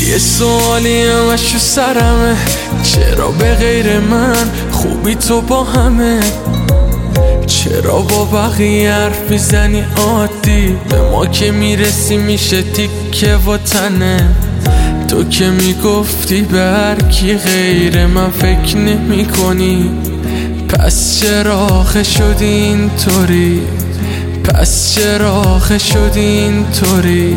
یه سوالی همش تو سرمه، چرا به غیر من خوبی تو با همه؟ چرا با بقیه حرف میزنی عادی؟ به ما که میرسی میشه تیکه و تنه. تو که میگفتی به هر کی غیر من فکر نمی کنی، پس چرا آخه شدی اینطوری؟ پس چرا آخه شدی اینطوری؟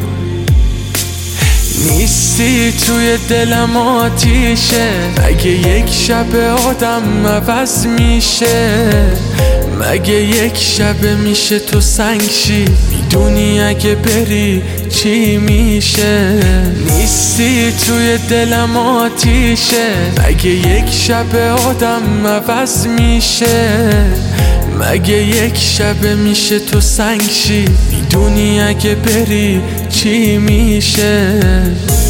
نیستی توی دلم آتیشه، مگه یک شب آدم عوض میشه؟ مگه یک شب میشه تو سنگ شی؟ میدونی اگه بری چی میشه؟ نیستی توی دلم آتیشه، مگه یک شب آدم عوض میشه؟ مگه یک شب میشه تو سنگ شی؟ میدونی اگه بری چی میشه؟